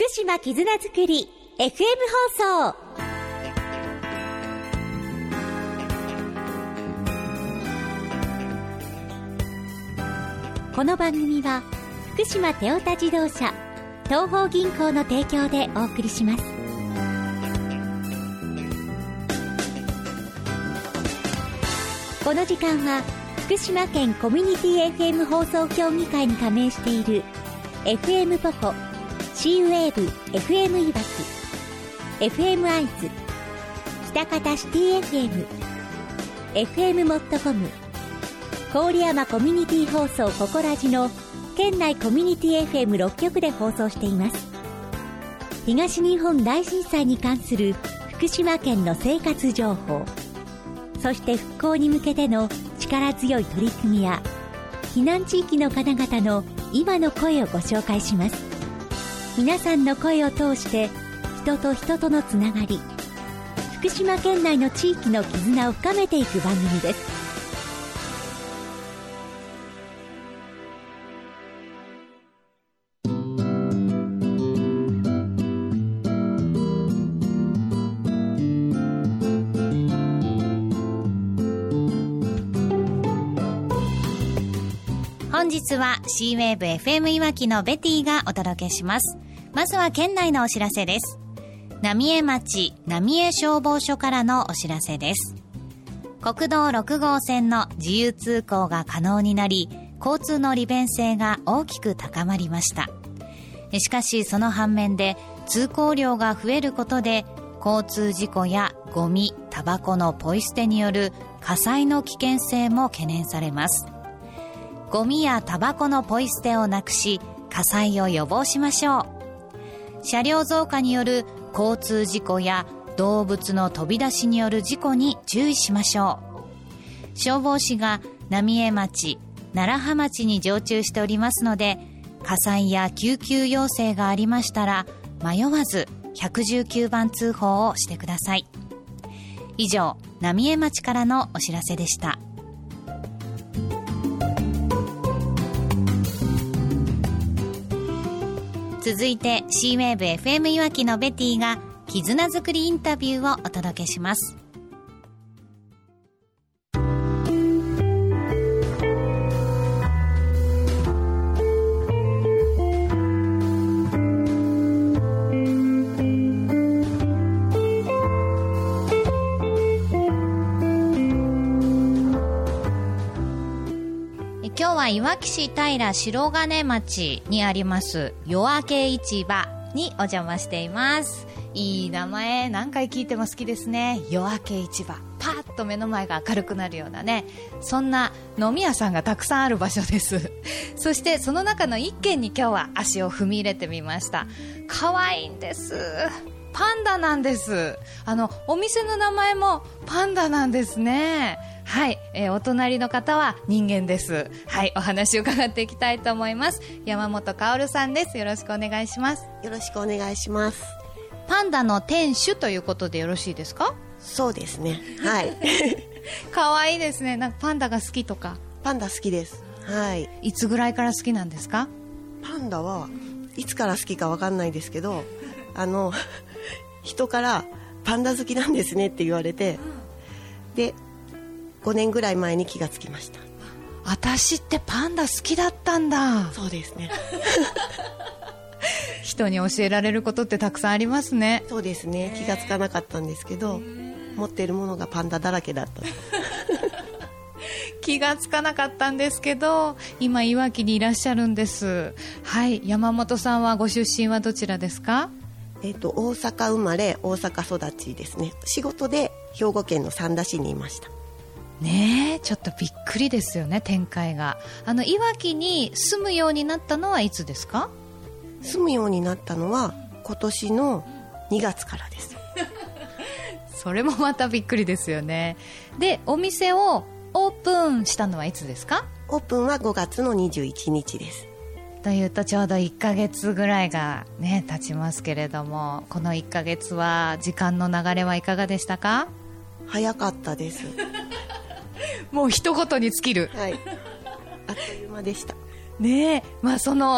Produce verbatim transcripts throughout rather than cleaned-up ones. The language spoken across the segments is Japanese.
福島絆づくり エフエム 放送。この番組は福島テオタ自動車東邦銀行の提供でお送りします。この時間は福島県コミュニティ エフエム 放送協議会に加盟している エフエム ポコ、シーウェーブ エフエム いわき、エフエム 会津、北方シティ エフエム、エフエム モットコム、郡山コミュニティ放送ココラジの県内コミュニティ エフエムろっ 局で放送しています。東日本大震災に関する福島県の生活情報、そして復興に向けての力強い取り組みや避難地域の方々の今の声をご紹介します。皆さんの声を通して人と人とのつながり、福島県内の地域の絆を深めていく番組です。 本日は シーウェーブ エフエム いわきのベティがお届けします。まずは県内のお知らせです。浪江町浪江消防署からのお知らせです。国道ろく号線の自由通行が可能になり、交通の利便性が大きく高まりました。しかしその反面で通行量が増えることで交通事故やゴミ、タバコのポイ捨てによる火災の危険性も懸念されます。ゴミやタバコのポイ捨てをなくし、火災を予防しましょう。車両増加による交通事故や動物の飛び出しによる事故に注意しましょう。消防士が浪江町、楢葉町に常駐しておりますので、火災や救急要請がありましたら迷わずいちいちきゅうばん通報をしてください。以上、浪江町からのお知らせでした。続いて シーウェーブ エフエム いわきのベティが絆づくりインタビューをお届けします。今日はいわき市平白金町にあります夜明け市場にお邪魔しています。いい名前、何回聞いても好きですね。夜明け市場、パーッと目の前が明るくなるようなね、そんな飲み屋さんがたくさんある場所です。そしてその中の一軒に今日は足を踏み入れてみました。可愛いんです。パンダなんです。あのお店の名前もパンダなんですね。はい、えー、お隣の方は人間です。はい、お話を伺っていきたいと思います。山本薫さんです。よろしくお願いします。 よろしくお願いします。 パンダの店主ということでよろしいですか？ そうですね、はい。 可愛いですね。なんかパンダが好きとか。 パンダ好きです。はい。 いつぐらいから好きなんですか？ パンダはいつから好きか分かんないですけど、あの人からパンダ好きなんですねって言われて、でごねんぐらい前に気がつきました。 私ってパンダ好きだったんだ。 そうですね。 人に教えられることってたくさんありますね。 そうですね、気がつかなかったんですけど、持っているものがパンダだらけだった気がつかなかったんですけど、今いわきにいらっしゃるんです。はい、山本さんはご出身はどちらですか？ えーと、大阪生まれ大阪育ちですね。仕事で兵庫県の三田市にいました。 ねえ、ちょっとびっくりですよね、展開が。あのいわきに住むようになったのはいつですか？ 住むようになったのは今年のにがつからです。 それもまたびっくりですよね。で、お店をオープンしたのはいつですか？ オープンはごがつのにじゅういちにちです。 というとちょうどいっかげつぐらいがね経ちますけれども、このいっかげつは時間の流れはいかがでしたか？ 早かったです。 もう一言に尽きる、 はい、あっという間でしたねえ、まあ、その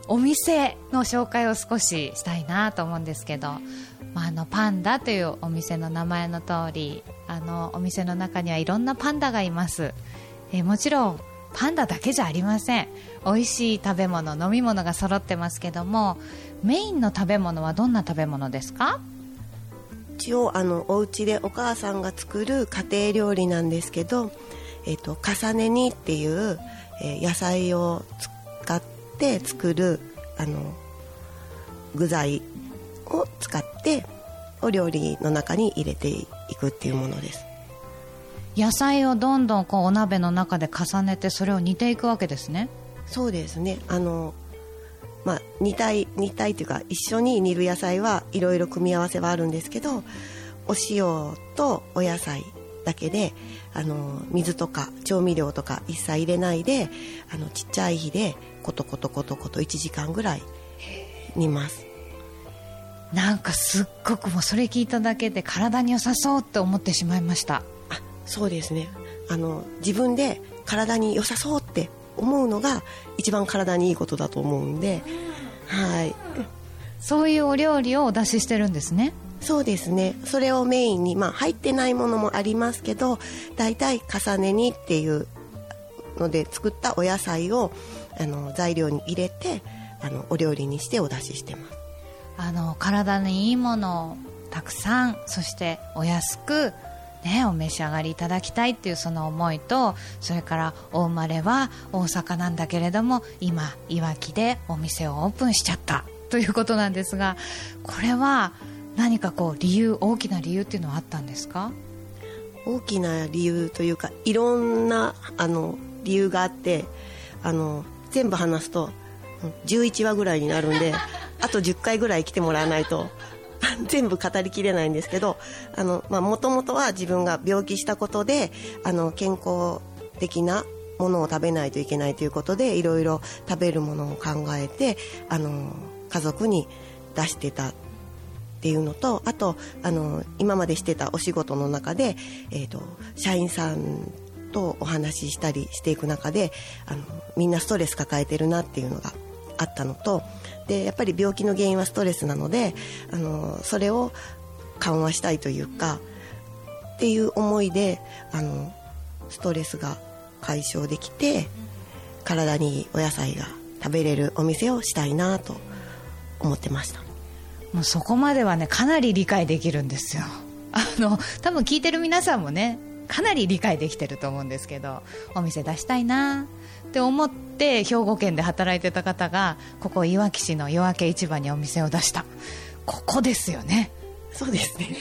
お店の紹介を少ししたいなと思うんですけど、まあ、あのパンダというお店の名前の通り、あのお店の中にはいろんなパンダがいます。えー、もちろんパンダだけじゃありません。美味しい食べ物、飲み物が揃ってますけども、メインの食べ物はどんな食べ物ですか？ 一応あのお家でお母さんが作る家庭料理なんですけど、えーと、重ね煮っていう、えー、野菜を使って作るあの具材を使ってお料理の中に入れていくっていうものです。 野菜をどんどんこうお鍋の中で重ねてそれを煮ていくわけですね。 そうですね。あの、まあ、煮たい煮たいというか一緒に煮る野菜はいろいろ組み合わせはあるんですけど、お塩とお野菜だけで、あの水とか調味料とか一切入れないで、あのちっちゃい火でコトコトコトコトいちじかんぐらい煮ます。 なんかすっごくもうそれ聞いただけで体に良さそうって思ってしまいました。 あ、そうですね。あの自分で体に良さそうって思うのが一番体にいいことだと思うんで、はい、 そういうお料理をお出ししてるんですね。 そうですね。それをメインに、まあ、入ってないものもありますけど、だいたい重ね煮っていうので作ったお野菜をあの材料に入れて、あのお料理にしてお出ししてます。 あの体にいいものをたくさん、そしてお安く、ね、お召し上がりいただきたいっていうその思いと、それからお生まれは大阪なんだけれども今いわきでお店をオープンしちゃったということなんですが、これは何かこう理由、大きな理由っていうのはあったんですか？ 大きな理由というか、いろんなあの理由があって、あの全部話すとじゅういちわぐらいになるんであとじゅっかいぐらい来てもらわないと全部語りきれないんですけど、もともとは自分が病気したことで、あの健康的なものを食べないといけないということで、いろいろ食べるものを考えて、あの家族に出してたっていうのと、あとあの今までしてたお仕事の中で、えーと、社員さんとお話ししたりしていく中で、あのみんなストレス抱えてるなっていうのがあったのと、でやっぱり病気の原因はストレスなので、あのそれを緩和したいというかっていう思いで、あのストレスが解消できて体にいいお野菜が食べれるお店をしたいなと思ってました。 もうそこまではねかなり理解できるんですよ。あの多分聞いてる皆さんもねかなり理解できてると思うんですけど、お店出したいなって思って兵庫県で働いてた方がここいわき市の夜明け市場にお店を出した、ここですよね。 そうですね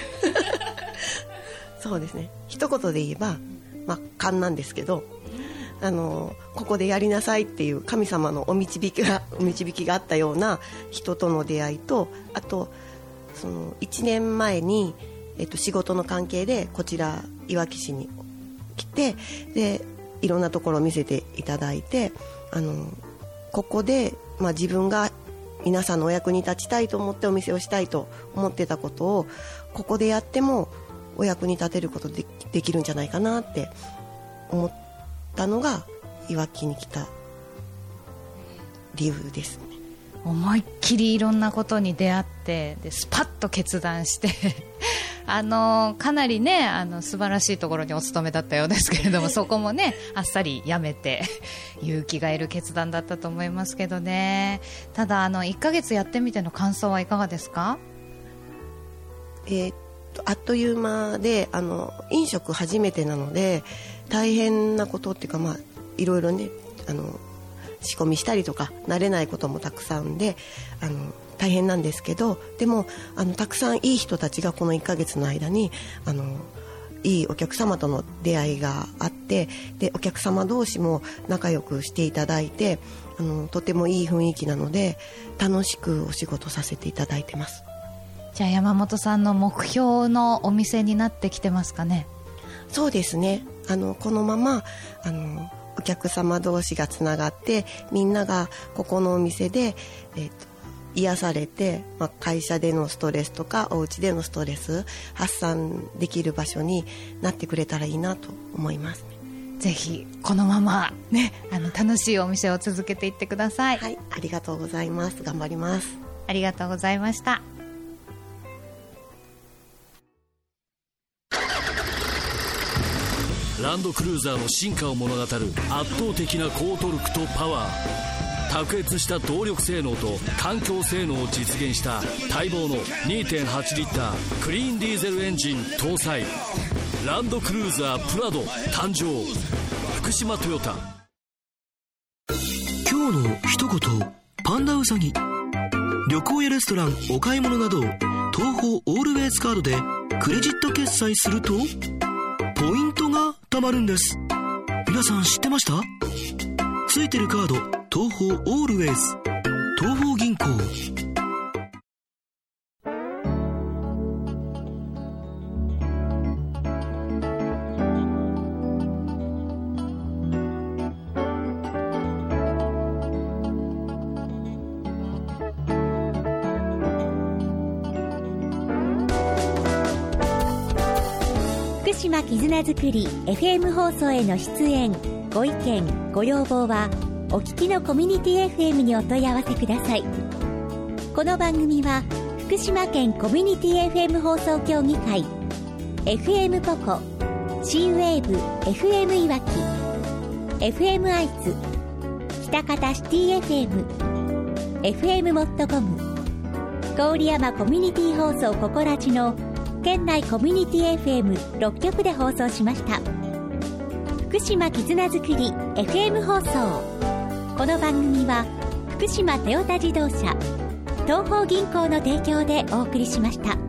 そうですね。一言で言えば、まあ、勘なんですけど、あのここでやりなさいっていう神様のお導きがお導きがあったような人との出会いと、あとそのいちねんまえに、えっと、仕事の関係でこちらいわき市に来て、でいろんなところを見せていただいて、あのここで、まあ、自分が皆さんのお役に立ちたいと思ってお店をしたいと思ってたことをここでやってもお役に立てることでできるんじゃないかなって思ったのがいわきに来た理由ですね。 思いっきりいろんなことに出会って、でスパッと決断してあのかなりねあの素晴らしいところにお勤めだったようですけれどもそこもねあっさりやめて勇気がいる決断だったと思いますけどね。ただあのいっかげつやってみての感想はいかがですか？ えー、っとあっという間で、あの飲食初めてなので大変なことっていうか、まあいろいろねあの仕込みしたりとか慣れないこともたくさんで、あの大変なんですけど、でもあのたくさんいい人たちがこのいっかげつの間にあのいいお客様との出会いがあって、でお客様同士も仲良くしていただいて、あのとてもいい雰囲気なので楽しくお仕事させていただいてます。 じゃあ山本さんの目標のお店になってきてますかね？ そうですね。あのこのままあのお客様同士がつながってみんながここのお店で、えーと癒されて、まあ、会社でのストレスとかお家でのストレス発散できる場所になってくれたらいいなと思いますね。 ぜひこのまま、ね、あの楽しいお店を続けていってください。 はい、ありがとうございます。頑張ります。 ありがとうございました。 ランドクルーザーの進化を物語る圧倒的な高トルクとパワー、卓越した動力性能と環境性能を実現した待望の にてんはち リッタークリーンディーゼルエンジン搭載ランドクルーザープラド誕生。福島トヨタ。 今日の一言パンダウサギ。旅行やレストラン、お買い物など東宝オールウェイズカードでクレジット決済するとポイントが貯まるんです。皆さん知ってました？ついてるカード東宝オールウェイズ、東宝銀行。 福島絆づくり エフエム 放送への出演ご意見ご要望はお聞きのコミュニティ エフエム にお問い合わせください。この番組は福島県コミュニティ エフエム 放送協議会 エフエム ポコ C ウェーブ エフエム いわき エフエム 愛知北方シティ エフエム エフエム モットコム郡山コミュニティ放送ココラジの県内コミュニティ エフエムろっ 局で放送しました。福島絆づくり エフエム 放送。この番組は福島トヨタ自動車、東邦銀行の提供でお送りしました。